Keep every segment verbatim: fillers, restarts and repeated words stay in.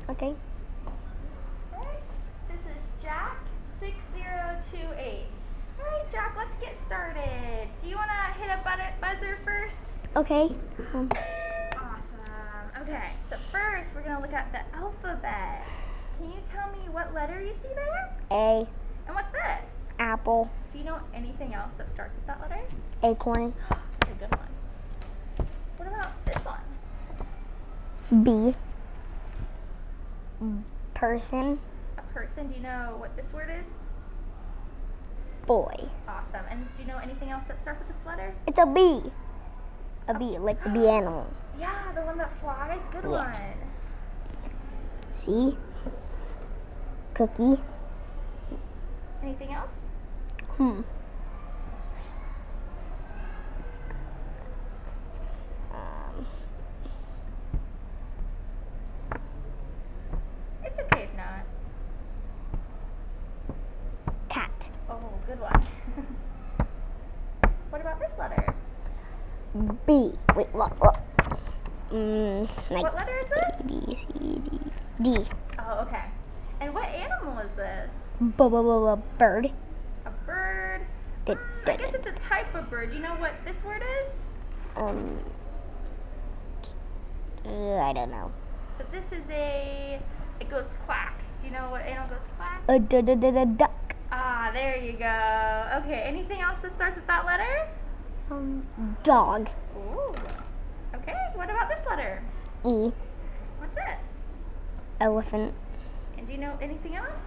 Okay. Alright, this is Jack six zero two eight. Alright, Jack, let's get started. Do you want to hit a buzz- buzzer first? Okay. Um, Awesome. Okay, so first we're going to look at the alphabet. Can you tell me what letter you see there? A. And what's this? Apple. Do you know anything else that starts with that letter? Acorn. That's a good one. What about this one? B. Person. A person. Do you know what this word is? Boy. Awesome. And do you know anything else that starts with this letter? It's a bee. A bee, like the bee animal. Yeah, the one that flies. Good Yeah. one. C. Cookie. Anything else? Hmm. Um, It's okay if not. cat. Oh, good one. What about this letter? B. Wait, look, look. Mm, like What letter is this? D, C, D. D. Oh, okay. And what animal is this? B-b-b-bird. A bird? Did- Mm, I guess it's a type of bird. Do you know what this word is? Um, uh, I don't know. So this is a, it goes quack. Do you know what animal goes quack? A d-d-d-d-duck. Ah, there you go. Okay, anything else that starts with that letter? Um, dog. Ooh. Okay, what about this letter? E. What's this? Elephant. And do you know anything else?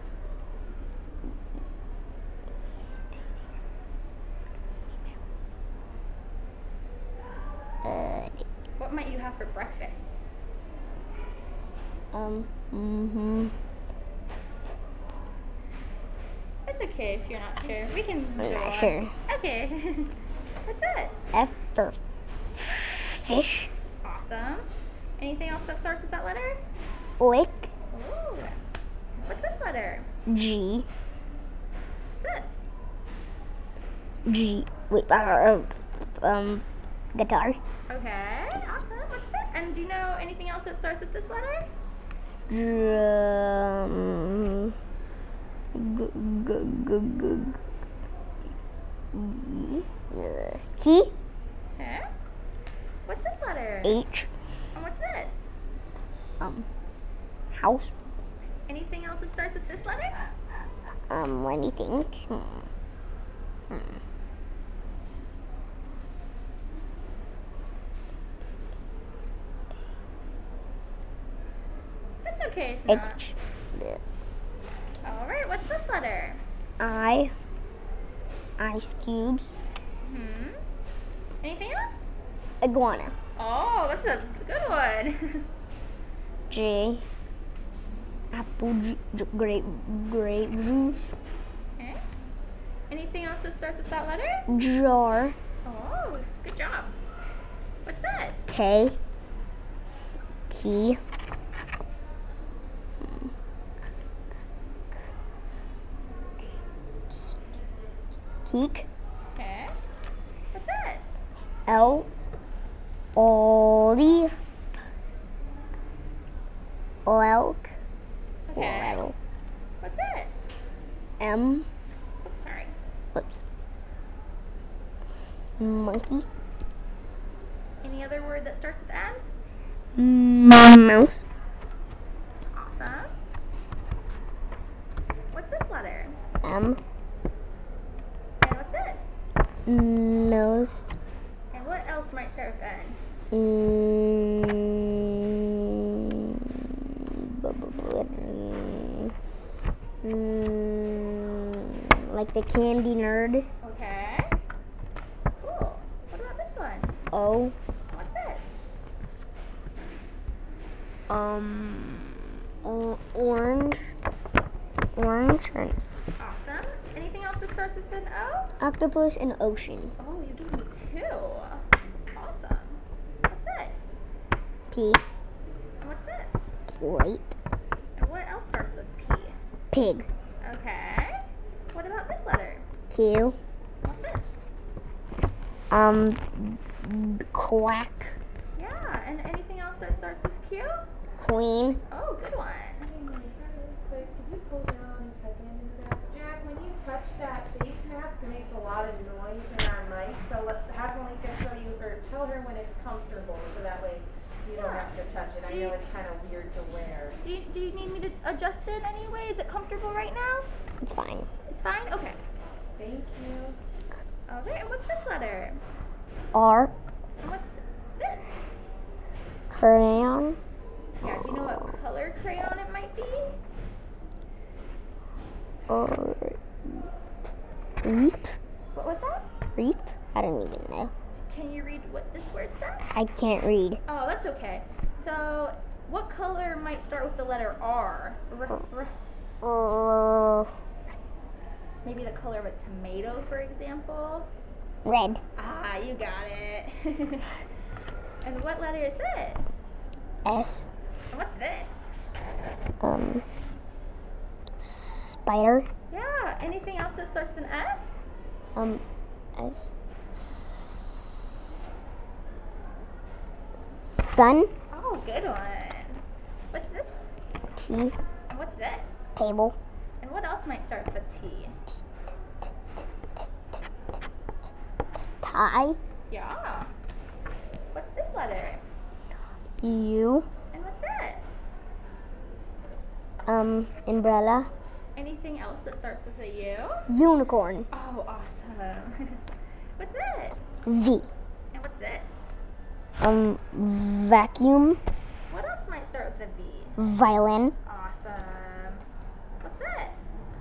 Uh, What might you have for breakfast? um, mm-hmm. It's okay if you're not sure. We can go I'm not on. sure. Okay. What's this? F for fish. Awesome. Anything else that starts with that letter? Flick. Ooh. What's this letter? G. What's this? G. Wait, uh, um, guitar. Okay. Awesome. What's this? And do you know anything else that starts with this letter? Drum. G, g, g, g, g. Uh, Key. Okay. What's this letter? H. And what's this? Um, house. Anything else that starts with this letter? Um, let me think. Hmm. Hmm. That's okay if not. H. All right. What's this letter? I. Ice cubes. Hmm. Anything else? Iguana. Oh, that's a good one. J. Apple ju- ju- grape grape juice. Okay. Anything else that starts with that letter? Jar. Oh, good job. What's this? K. Key. Keek. Okay. What's this? L. Olive. Elk. Okay. L. What's this? M. Oops, sorry. Whoops. Monkey. Any other word that starts with M? Mouse. Awesome. What's this letter? M. And what's this? Nose. And what else might start with N? Mm, bu- bu- bu- mm, like the candy nerd. Okay. Cool. What about this one? O. What's this? Um, o- orange. Orange. Or Awesome. Anything else that starts with an O? octopus and ocean. Oh, you gave me two. Awesome. What's this? P. And what's this? Plate. And what else starts with P? Pig. Okay. What about this letter? Q. What's this? Um, quack. Yeah, and anything else that starts with Q? queen. Oh, good one. Hey, Mike, really quick, could you pull down his headband in the back? Jack, when you touch that face mask, it makes a lot of noise in our mic, so let, have Malika show you, or tell her when it's comfortable, so that way you don't have to touch it. I know it's kind of weird to wear. Do you, do you need me to adjust it anyway? Is it comfortable right now? It's fine. It's fine? Okay. Thank you. All right, and what's this letter? R. And what's this? Crayon. Yeah, do you know what color crayon it might be? Or reap. What was that? Reap. I don't even know. Can you read what this word says? I can't read. Oh, that's okay. So, what color might start with the letter R? R- R- Uh, Maybe the color of a tomato, for example. red. Ah, you got it. And what letter is this? S. And what's this? Um. Spider. Yeah, anything else that starts with an S? Um. S. Sun. Oh, good one. What's this? T. And what's this? Table. And what else might start with a T? Tie. Yeah. What's this letter? U. And what's this? Um. Umbrella. Anything else that starts with a U? Unicorn. Oh, awesome. What's this? V. And what's this? Um. Vacuum. What else might start with a V? Violin. Awesome. What's this?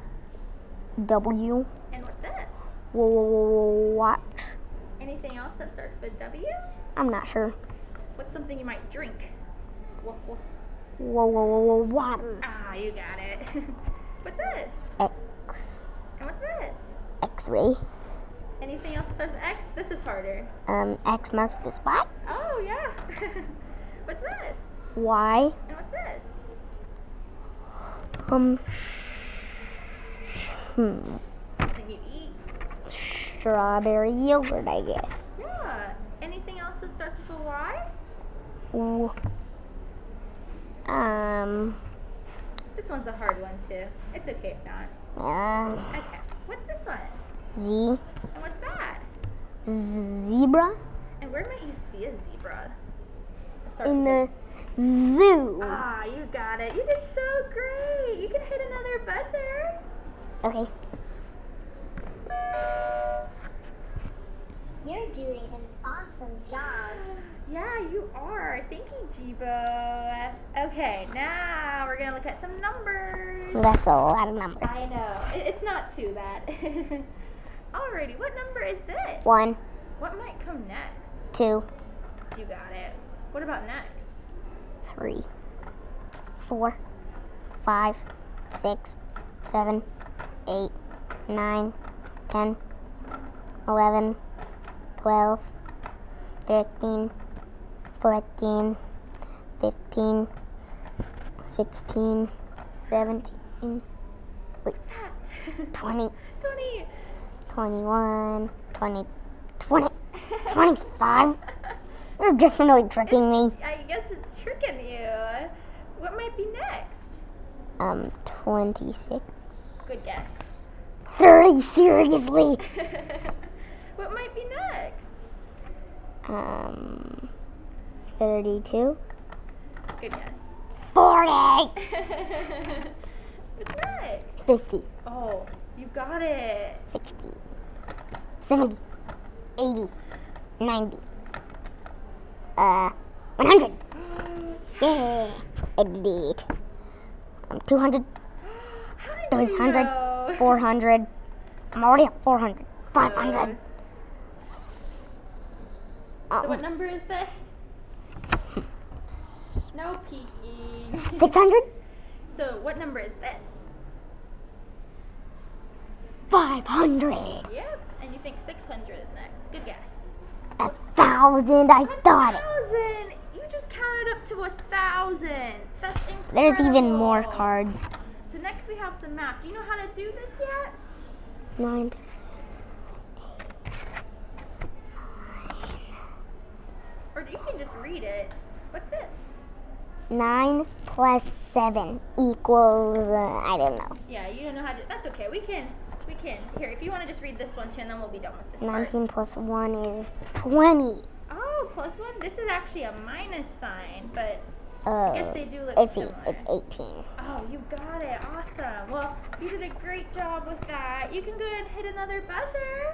W. And what's this? Watch. Anything else that starts with a W? I'm not sure. What's something you might drink? Wha- wha- Whoa, whoa, whoa, whoa, water. Ah, you got it. What's this? X. And what's this? X-ray. Anything else that starts with X? This is harder. Um. X marks the spot. Oh, yeah. What's this? Y. And what's this? Um. Hmm. Something you eat? Strawberry yogurt, I guess. Yeah. Anything else that starts with a Y? Ooh. Um. This one's a hard one, too. It's okay if not. Uh, Okay. What's this one? Z. And what's that? Zebra. And where might you see a zebra? It starts In with the zoo. a- Ah, you got it. You did so great. You can hit another buzzer. Okay. You're doing an awesome job. Yeah, you are. Thank you, Jibo. Okay, now we're going to look at some numbers. That's a lot of numbers. I know. It, it's not too bad. Alrighty, what number is this? One, What might come next? two, You got it. What about next? three, four, five, six, seven, eight, nine, ten, eleven, twelve, thirteen, fourteen, fifteen, sixteen, seventeen, wait, twenty, twenty. twenty-one, twenty, twenty, twenty-five. You're definitely tricking me. I guess it's tricking you. What might be next? Um, twenty-six. Good guess. thirty, seriously? What might be next? Um, thirty-two. Good guess. forty. What's next? fifty. Oh, you got it. sixty. seventy. eighty. ninety. Uh, one hundred. Yeah, I did it. Um, two hundred. How did three you hundred. know? four hundred. I'm already at four hundred. five hundred. So what number is this? No peeking. six hundred. So what number is this? five hundred. Yep. And you think six hundred is next. Good guess. A thousand. I thought it. Thousand. You just counted up to a thousand. That's incredible. There's even more cards. So next we have some math. Do you know how to do this yet? Nine percent. Or you can just read it. What's this? Nine plus seven equals, uh, I don't know. Yeah, you don't know how to. That's okay. We can. We can. Here, if you want to just read this one too, and then we'll be done with this part. Nineteen plus one is twenty. Oh, plus one. This is actually a minus sign, but Uh, I guess they do look it's e- similar. it's eighteen. Oh, you got it. Awesome. Well, you did a great job with that. You can go ahead and hit another buzzer.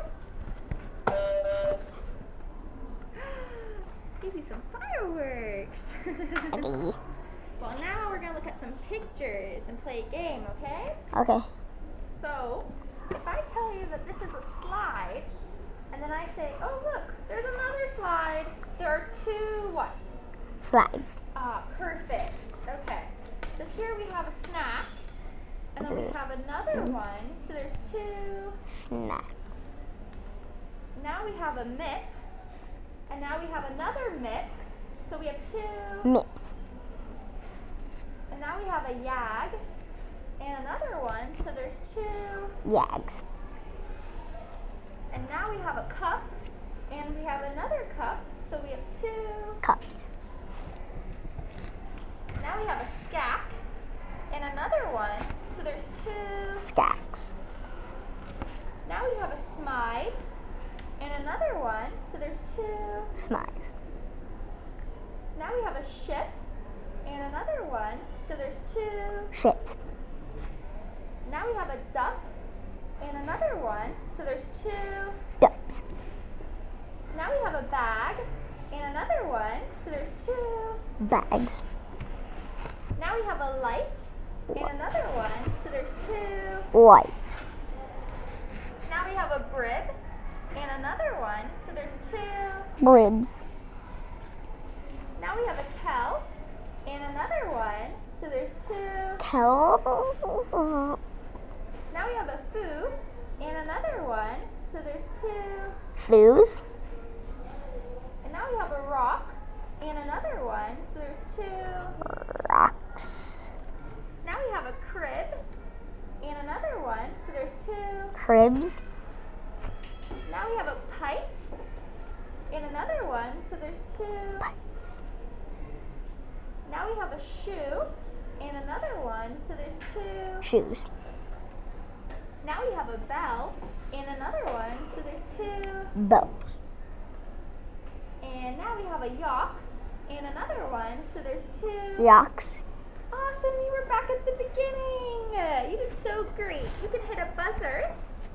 Maybe some fireworks. Maybe. Well, now we're going to look at some pictures and play a game, okay? Okay. So, if I tell you that this is a slide, and then I say, oh, look, there's another slide. There are two what? Slides. Ah, perfect. Okay. So here we have a snack, and then we What's have another one. So there's two. Snacks. Now we have a M I P, and now we have another M I P. So we have two. Mips. And now we have a YAG, and another one. So there's two. Yags. And now we have a cup, and we have another cup. So we have two. Cups. Now we have a scack, and another one. So there's two. Scacks. Now we have a smide, and another one. So there's two. Smiles. Now we have a ship, and another one. So there's two. Ships. Now we have a duck, and another one. So there's two. Ducks. Now we have a bag, and another one. So there's two. Bags. Now we have a light, and another one. So there's two. Lights. Now we have a brib, and another one. So there's two. Ribs. Now we have a cow, and another one. So there's two. Cows. Now we have a foo, and another one. So there's two. Foos. And now we have a rock, and another one. So there's two. Rocks. Now we have a crib, and another one. So there's two. Cribs. Now we have a pipe, and another one. So there's two. Pipes. Now we have a shoe, and another one. So there's two. Shoes. Now we have a bell, and another one. So there's two. Bells. And now we have a yoke, and another one. So there's two. Yaks. Awesome, you were back at the beginning. You did so great. You can hit a buzzer.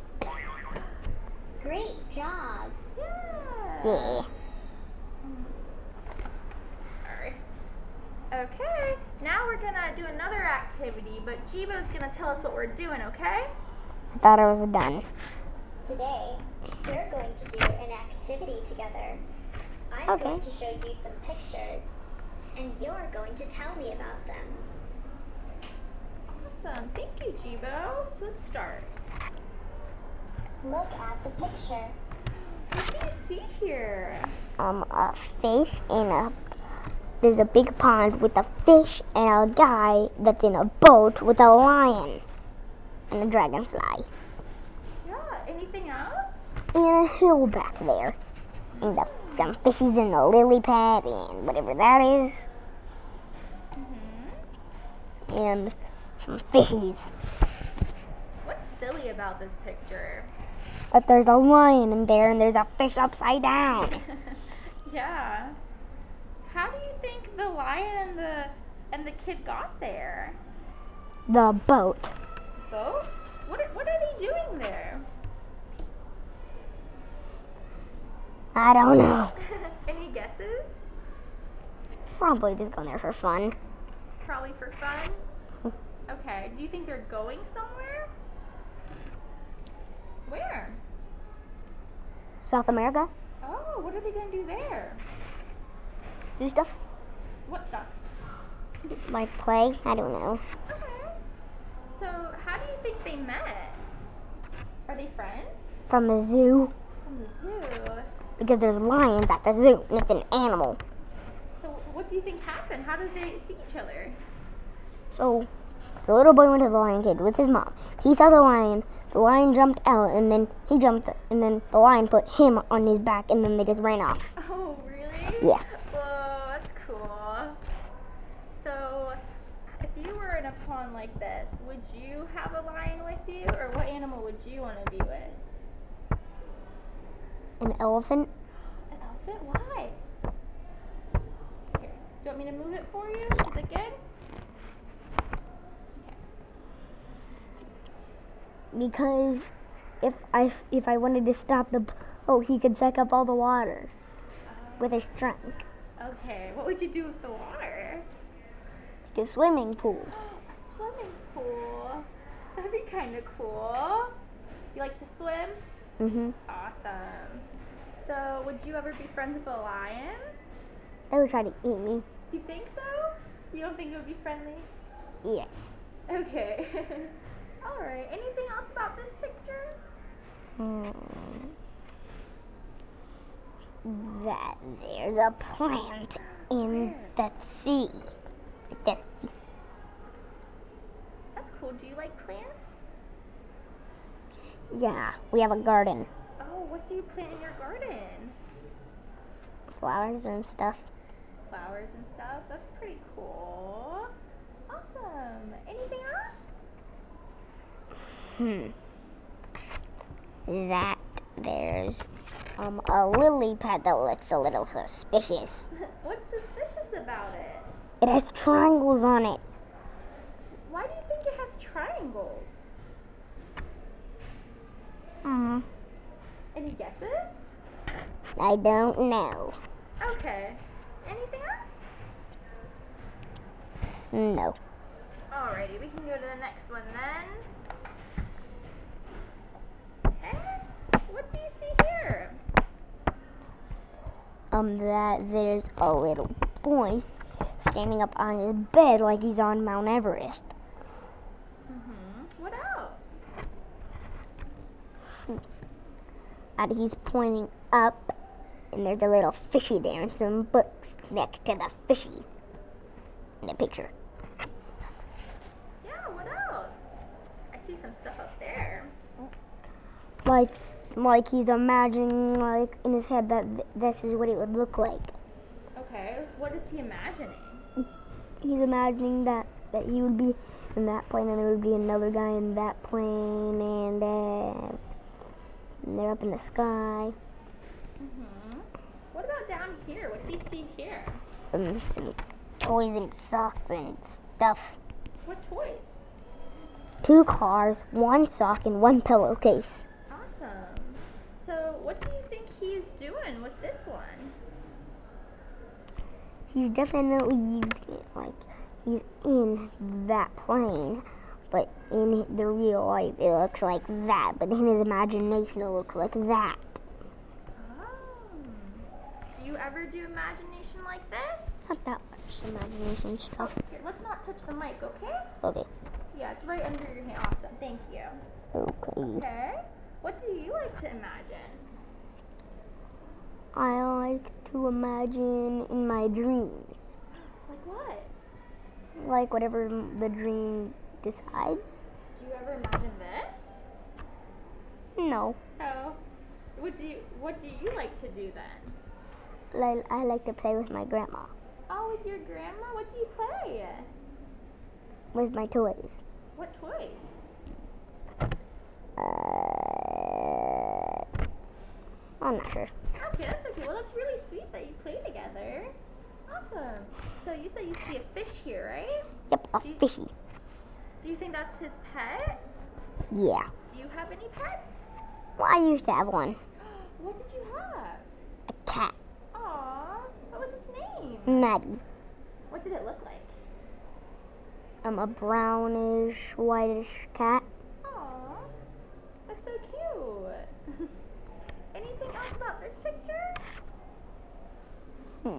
Great job. Yeah. Yeah. Sorry. Okay, now we're gonna do another activity, but Jibo's gonna tell us what we're doing, okay? I thought I was done. Today, we're going to do an activity together. I'm Okay. going to show you some pictures, and you're going to tell me about them. Awesome, thank you, Jibo. So let's start. Look at the picture. What do you see here? Um, a fish in a. There's a big pond with a fish and a guy that's in a boat with a lion and a dragonfly. Yeah, anything else? And a hill back there. And the, some fishies in the lily pad and whatever that is. Mm-hmm. And some fishies. What's silly about this picture? But there's a lion in there and there's a fish upside down. Yeah. How do you think the lion and the and the kid got there? The boat. Both? What are, what are they doing there? I don't know. Any guesses? Probably just going there for fun. Probably for fun? Okay. Do you think they're going somewhere? Where? South America? Oh, what are they going to do there? Do stuff? What stuff? Like play? I don't know. Okay. So, how do you think they met? Are they friends? From the zoo. From the zoo. Because there's lions at the zoo and it's an animal. So, what do you think happened? How did they see each other? So the little boy went to the lion cage with his mom. He saw the lion. The lion jumped out and then he jumped and then the lion put him on his back and then they just ran off. Oh, really? Yeah. Whoa, that's cool. So, a pond like this, would you have a lion with you, or what animal would you want to be with? An elephant? An elephant? Why? Here, do you want me to move it for you? Is it good? Because if I if I wanted to stop the boat, he could suck up all the water with his trunk. Okay, what would you do with the water? Like a swimming pool. A swimming pool? That'd be kind of cool. You like to swim? Mhm. Awesome. So, would you ever be friends with a lion? They would try to eat me. You think so? You don't think it would be friendly? Yes. Okay. Alright, anything else about this picture? Hmm. That there's a plant in the sea. Right there. See? That's cool. Do you like plants? Yeah, we have a garden. Oh, what do you plant in your garden? Flowers and stuff. Flowers and stuff? That's pretty cool. Awesome. Anything else? Hmm. That there's um a lily pad that looks a little suspicious. What's suspicious about it? It has triangles on it. Why do you think it has triangles? Hmm. Any guesses? I don't know. Okay. Anything else? No. Alrighty, we can go to the next one then. Okay. What do you see here? Um, that there's a little boy standing up on his bed like he's on Mount Everest. Mm-hmm. What else? And he's pointing up, and there's a little fishy there and some books next to the fishy in the picture. Yeah, what else? I see some stuff up there. Like, like he's imagining, like in his head, that th- this is what it would look like. Okay, what is he imagining? He's imagining that that he would be in that plane, and there would be another guy in that plane, and, uh, and they're up in the sky. Mm-hmm. What about down here? What do you see here? Um, some toys and socks and stuff. What toys? Two cars, one sock, and one pillowcase. Awesome. So, what do you think he's doing with this one? He's definitely using it like he's in that plane, but in the real life it looks like that, but in his imagination it looks like that. Oh. Do you ever do imagination like this? Not that much imagination stuff. Here, let's not touch the mic, okay? Okay. Yeah, it's right under your hand. Awesome. Thank you. Okay. Okay. What do you like to imagine? I like to imagine in my dreams. Like what? Like whatever the dream decides. Do you ever imagine this? No. Oh. What do you What do you like to do then? Like, I like to play with my grandma. Oh, with your grandma? What do you play? With my toys. What toys? Uh, I'm not sure. Okay, that's okay. Well, that's really sweet that you play together. Awesome. So you said you see a fish here, right? Yep, a Do you- fishy. Do you think that's his pet? Yeah. Do you have any pets? Well, I used to have one. What did you have? A cat. Aw, what was its name? Maddie. What did it look like? I'm a brownish, whitish cat. Aw, that's so cute. Anything else about this picture? Hmm.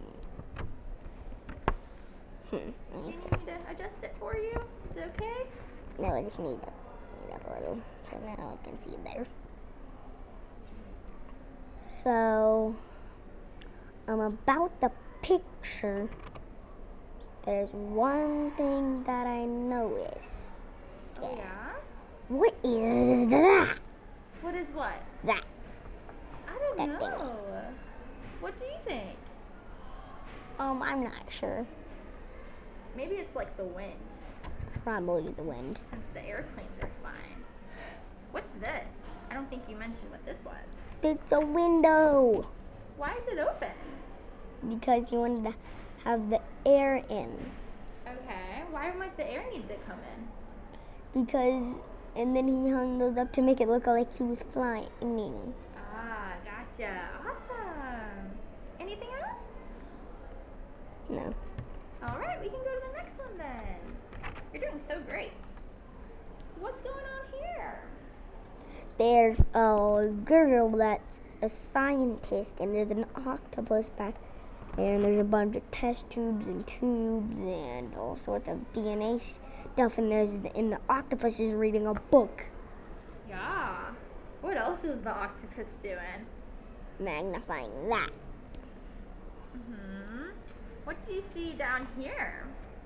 Hmm. Do you need me to adjust it for you? Is it okay? No, I just need to need up a little so now I can see it better. So, um, about the picture, there's one thing that I noticed. Oh, yeah? What is that? What is what? That. I don't That thing. know. What do you think? Um, I'm not sure. Maybe it's like the wind. Probably the wind. Since the airplanes are flying. What's this? I don't think you mentioned what this was. It's a window. Why is it open? Because he wanted to have the air in. Okay. Why might the air need to come in? Because, and then he hung those up to make it look like he was flying. Ah, gotcha. Awesome. Anything else? No. All right, we can go to the next one then. You're doing so great. What's going on here? There's a girl that's a scientist, and there's an octopus back there, and there's a bunch of test tubes and tubes and all sorts of D N A stuff, and there's the, and the octopus is reading a book. Yeah. What else is the octopus doing? Magnifying that. Hmm. What do you see down here?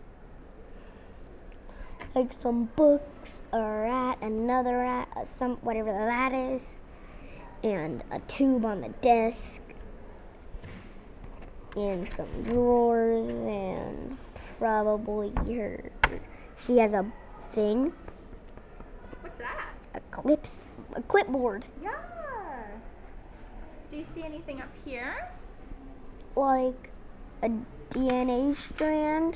Like some books, a rat, another rat, a some whatever that is, and a tube on the desk, and some drawers, and probably her. She has a thing, What's that? a clip, a clipboard, Yeah. Do you see anything up here? like a D N A strand.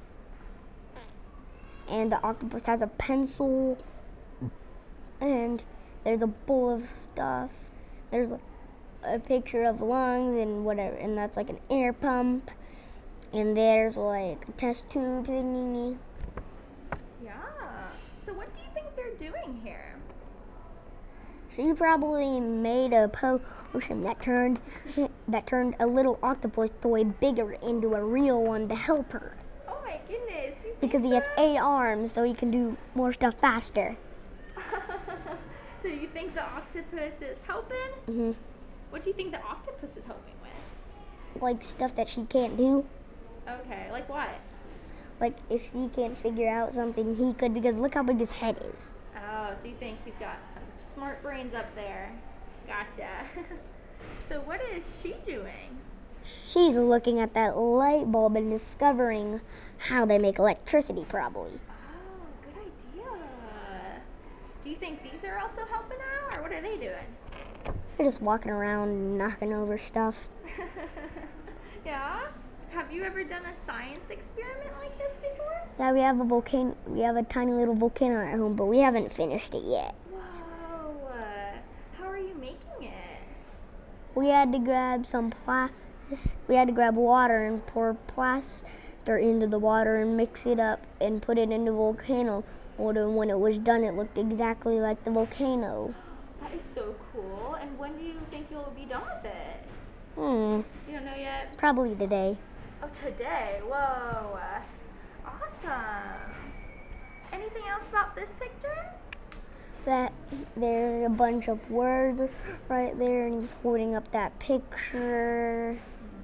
And the octopus has a pencil, and there's a bowl of stuff. There's a, a picture of lungs and whatever, and that's like an air pump. And there's like a test tube thingy. Yeah. So what do you think they're doing here? She probably made a potion that turned that turned a little octopus toy bigger into a real one to help her. Oh my goodness. You think Because he has so? eight arms, so he can do more stuff faster. So you think the octopus is helping? hmm What do you think the octopus is helping with? Like stuff that she can't do. Okay, like what? Like if he can't figure out something, he could, because look how big his head is. Oh, so you think he's got some smart brains up there. Gotcha. So what is she doing? She's looking at that light bulb and discovering how they make electricity, probably. Oh, good idea. Do you think these are also helping out, or what are they doing? They're just walking around knocking over stuff. Yeah? Have you ever done a science experiment like this before? Yeah, we have a volcano. We have a tiny little volcano at home, but we haven't finished it yet. Whoa. Uh, how are you making it? We had to grab some plas. We had to grab water and pour plaster into the water and mix it up and put it in the volcano. And when it was done, it looked exactly like the volcano. That is so cool. And when do you think you'll be done with it? Hmm. You don't know yet? Probably today. Oh, today. Whoa. Uh, awesome. Anything else about this picture? That there's a bunch of words right there, and he's holding up that picture.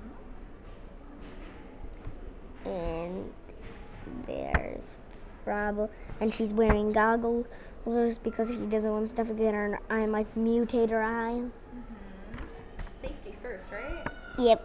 And there's probably, and she's wearing goggles because she doesn't want stuff to get her eye and like mutate her eye. Mm-hmm. Safety first, right? Yep.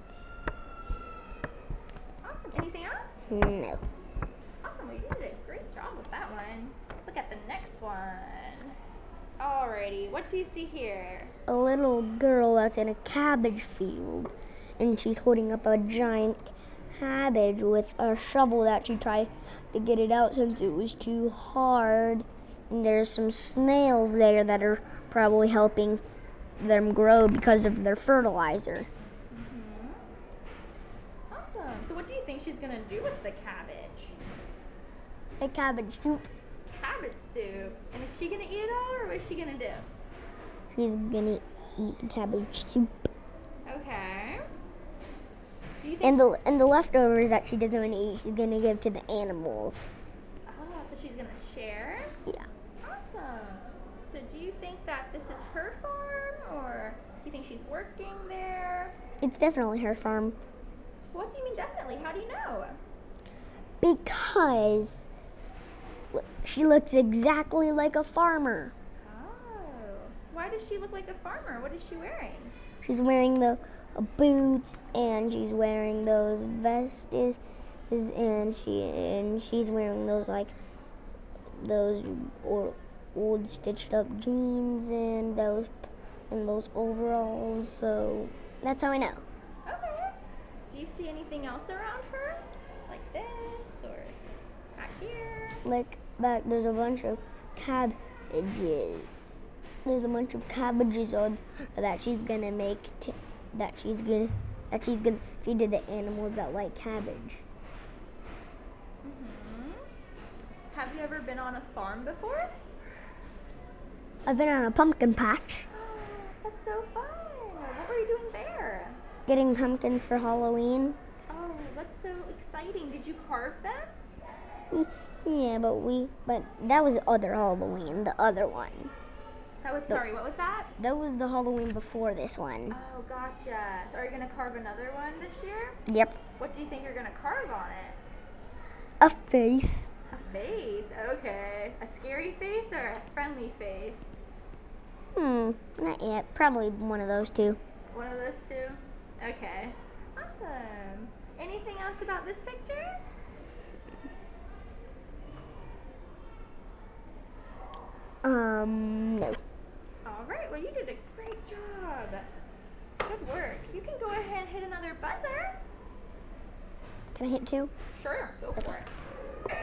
Awesome. Anything else? No. Awesome. Well, you did a great job with that one. Let's look at the next one. Alrighty. What do you see here? A little girl that's in a cabbage field, and she's holding up a giant cabbage with a shovel that she tried to get it out since it was too hard. And there's some snails there that are probably helping them grow because of their fertilizer. Mm-hmm. Awesome. So what do you think she's going to do with the cabbage? A cabbage soup. Cabbage soup. And is she going to eat it all, or what is she going to do? She's gonna eat the cabbage soup. Okay. Do you think... And the and the leftovers that she doesn't want to eat, she's gonna give to the animals. Oh, so she's going to share? Yeah. Awesome. So do you think that this is her farm, or do you think she's working there? It's definitely her farm. What do you mean definitely? How do you know? Because she looks exactly like a farmer. Oh. Why does she look like a farmer? What is she wearing? She's wearing the uh, boots, and she's wearing those vests is and she and she's wearing those like those old, old stitched up jeans and those and those overalls. So that's how I know. Okay. Do you see anything else around her? Like this or back here? Like back, there's a bunch of cabbages. There's a bunch of cabbages on that she's gonna make. T- that she's gonna that she's gonna feed to the animals that like cabbage. Mm-hmm. Have you ever been on a farm before? I've been on a pumpkin patch, That's so fun. What were you doing there? getting pumpkins for Halloween. Oh, that's so exciting. Did you carve them? Yeah, but we but that was the other Halloween, the other one. That was, sorry, what was that? That was the Halloween before this one. Oh, gotcha. So are you going to carve another one this year? Yep. What do you think you're going to carve on it? A face. A face, okay. A scary face or a friendly face? Hmm, not yet. Probably one of those two. One of those two? Okay. Awesome. Anything else about this picture? Um, no. All right, well, you did a great job. Good work. You can go ahead and hit another buzzer. Can I hit two? Sure, go for it.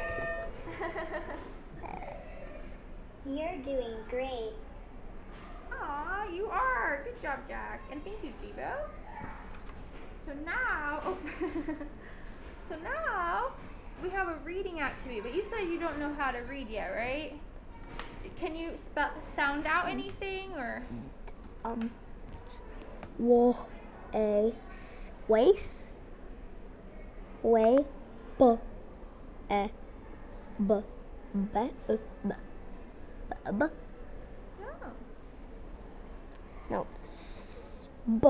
You're doing great. Aw, you are. Good job, Jack. And thank you, Jibo. So now, oh, so now we have a reading activity, but you said you don't know how to read yet, right? Can you spell, sound out anything or? Um, wa, a, s, waist, way, b, e, b, b, uh, b, b, b. No. No, s, b,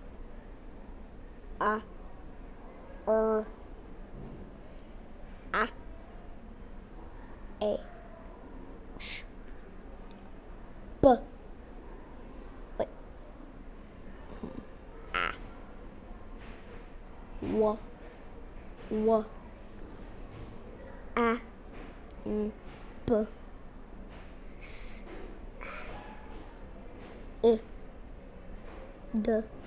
a, er, a, a, sh, b, wait, a, w, w, a, n, b, s, e, d,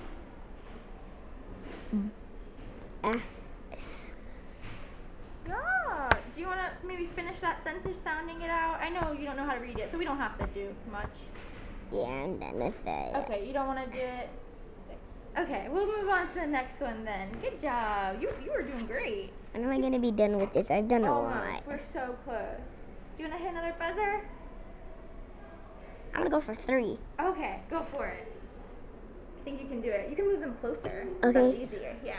a, s. Yeah. Do you want to maybe finish that sentence sounding it out? I know you don't know how to read it, so we don't have to do much. Yeah, I'm done with that. Okay, you don't want to do it? Okay, we'll move on to the next one then. Good job. You you were doing great. When am I gonna be done with this? I've done a Almost. lot. We're so close. Do you want to hit another buzzer? I'm gonna go for three. Okay, go for it. I think you can do it. You can move them closer. Okay. That's easier. Yeah.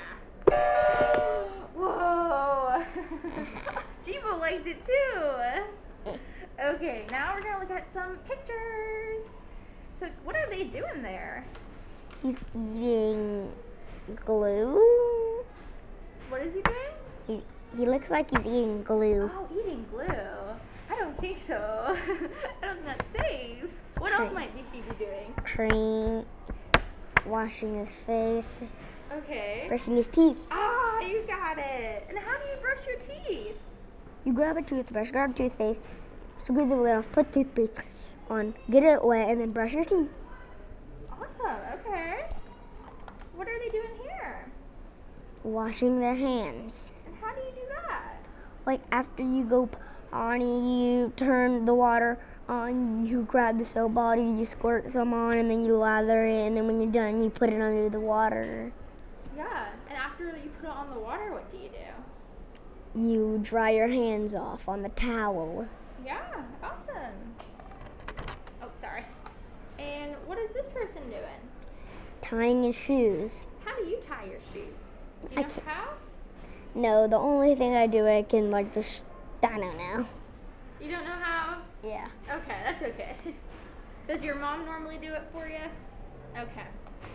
Whoa. Jibo liked it too. Okay, now we're gonna look at some pictures. So what are they doing there? He's eating glue. What is he doing? He he looks like he's eating glue. Oh, eating glue. I don't think so. I don't think that's safe. What else Okay. might he be doing? Cream, washing his face, Okay. brushing his teeth. Ah, you got it. And how do you brush your teeth? You grab a toothbrush, grab a toothpaste, screw the lid off, put toothpaste on, get it wet, and then brush your teeth. Awesome. Okay. What are they doing here? Washing their hands. And how do you do that? Like after you go potty, you turn the water on, you grab the soap bottle, you squirt some on, and then you lather it, and then when you're done, you put it under the water. Yeah. And after you put it on the water, what do you do? You dry your hands off on the towel. Yeah. Awesome. Oh, sorry. And what is this person doing? Tying his shoes. How do you tie your shoes? Do you I know can't- how? No, the only thing I do, I can like just, I don't know. You don't know how? Yeah. Okay, that's okay. Does your mom normally do it for you? Okay.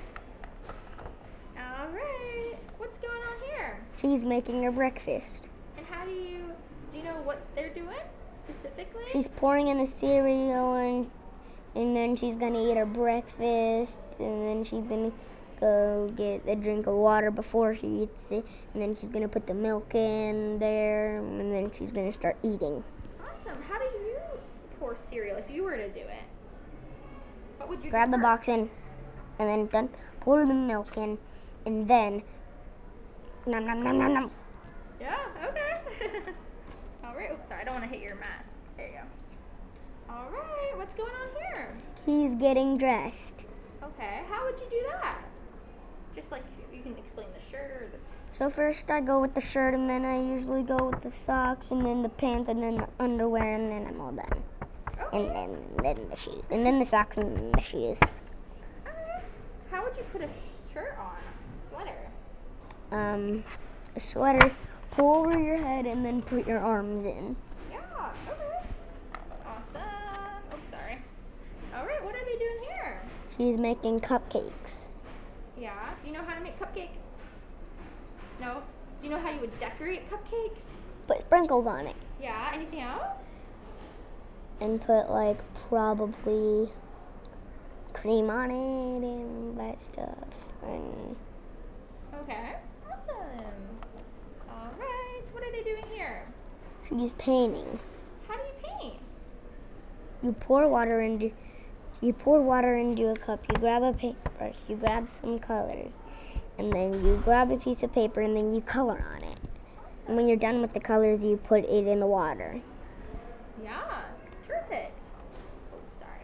All right. What's going on here? She's making her breakfast. And how do you, do you know what they're doing specifically? She's pouring in the cereal and and then she's gonna eat her breakfast and then she's gonna go get a drink of water before she eats it, and then she's gonna put the milk in there, and then she's gonna start eating. Awesome. How do you pour cereal if you were to do it? What would you Grab do the first? box in, and then done. Pour the milk in, and then nom nom nom nom nom. Yeah, okay. All right. Oops, sorry. I don't want to hit your mask. There you go. All right. What's going on here? He's getting dressed. Okay. How would you do that? Just like you can explain the shirt or the. So first I go with the shirt, and then I usually go with the socks, and then the pants, and then the underwear, and then I'm all done. Okay. And then, then the shoes, and then the socks, and then the shoes. Okay. How would you put a shirt on? Sweater. Um, a sweater, pull over your head, and then put your arms in. Yeah. Okay. Awesome. Oh, sorry. All right. What are they doing here? She's making cupcakes. Yeah. Do you know how to make cupcakes? No. Do you know how you would decorate cupcakes? Put sprinkles on it, Yeah. Anything else? and put like probably cream on it and that stuff. And Okay. Awesome. All right. What are they doing here? she's painting. How do you paint? You pour water into you pour water into a cup. You grab a paintbrush. You grab some colors, and then you grab a piece of paper, and then you color on it. And when you're done with the colors, you put it in the water. Yeah. Perfect. Oh, sorry.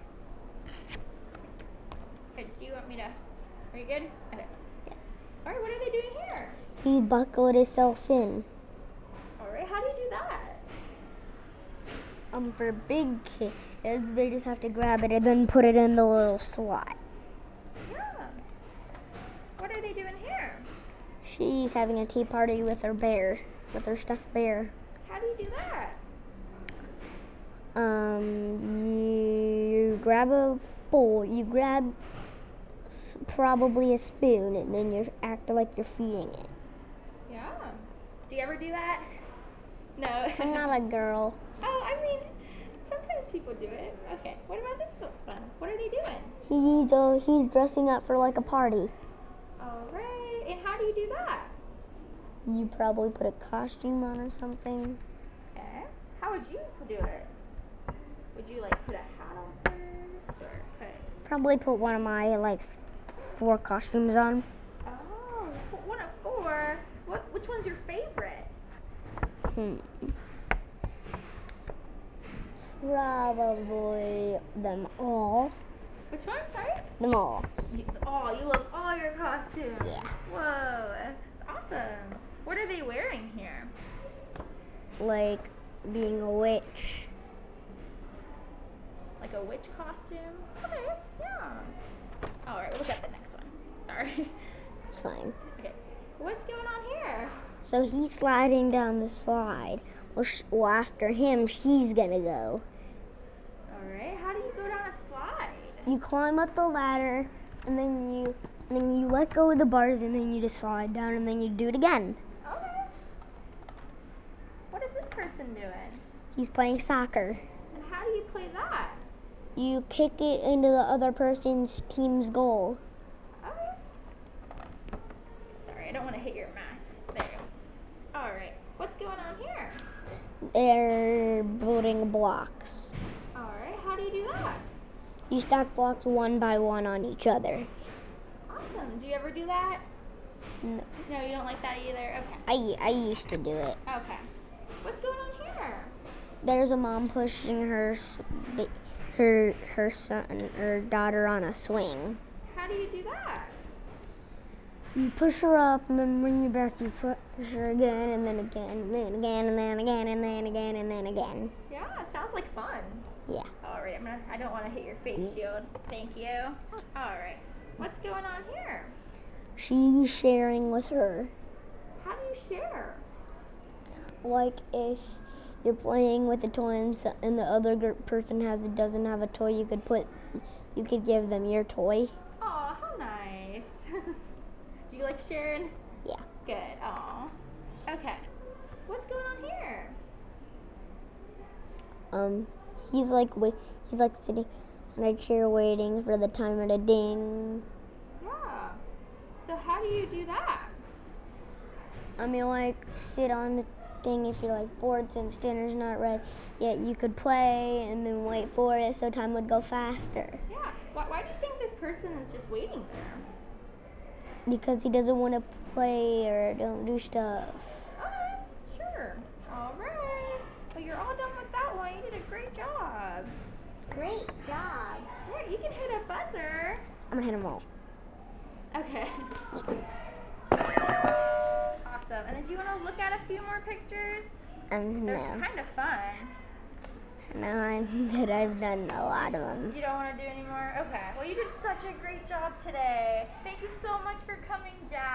Okay. Do you want me to? Are you good? Okay. Yeah. All right. What are they doing here? He buckled himself in. All right. How do you do that? Um, for big kids, they just have to grab it and then put it in the little slot. Yeah. What are they doing here? She's having a tea party with her bear, with her stuffed bear. How do you do that? Um, you grab a bowl, you grab s- probably a spoon, and then you act like you're feeding it. Yeah. Do you ever do that? No. I'm not a girl. Oh, I mean, sometimes people do it. Okay. What about this one? What are they doing? He's uh, he's dressing up for like a party. All right. And how do you do that? You probably put a costume on or something. Okay. How would you do it? Would you like put a hat on first, or okay? Probably put one of my like four costumes on. Oh, f- one of four. What? Which one's your favorite? Hmm. Probably them all. Which one? Sorry. Them all. You, oh, you love all your costumes. Yeah. Whoa, that's awesome. What are they wearing here? Like being a witch. Like a witch costume? Okay, yeah. All right, we'll look at the next one. Sorry. It's fine. Okay. What's going on here? So he's sliding down the slide. Well, sh- well, after him, she's gonna go. All right. How do you go down a slide? You climb up the ladder, and then you, and then you let go of the bars, and then you just slide down, and then you do it again. Okay. What is this person doing? He's playing soccer. And how do you play that? You kick it into the other person's team's goal. Okay. Sorry, I don't want to hit your mask. There you go. All right. What's going on here? They're building blocks. All right. How do you do that? You stack blocks one by one on each other. Awesome. Do you ever do that? No, No, you don't like that either? Okay. I, I used to do it. Okay. What's going on here? There's a mom pushing her s- ba- her her son her daughter on a swing. How do you do that? You push her up, and then when you're back, you push her again, and then again, and then again, and then again, and then again, and then again. Yeah, sounds like fun. Yeah. All right, I'm gonna. I don't want to hit your face shield. Thank you. All right. What's going on here? She's sharing with her. How do you share? Like if you're playing with a toy and, so, and the other gr- person has doesn't have a toy, you could put, you could give them your toy. Aw, how nice. Do you like sharing? Yeah. Good. Aw. Okay. What's going on here? Um, he's like wait, he's like sitting in a chair waiting for the timer to ding. Yeah. do you do that? I mean, like, sit on the thing if you're like bored since dinner's not ready yet. You could play and then wait for it so time would go faster. Yeah. Why, why do you think this person is just waiting there? Because he doesn't want to play or don't do stuff. Okay, sure. All right. Well, you're all done with that one. You did a great job. Great job. Right, you can hit a buzzer. I'm gonna hit them all. Okay. Awesome. And then do you want to look at a few more pictures? Um, They're no. kind of fun. No, I that I've done a lot of them. You don't want to do any more? Okay. Well, you did such a great job today. Thank you so much for coming, Jack.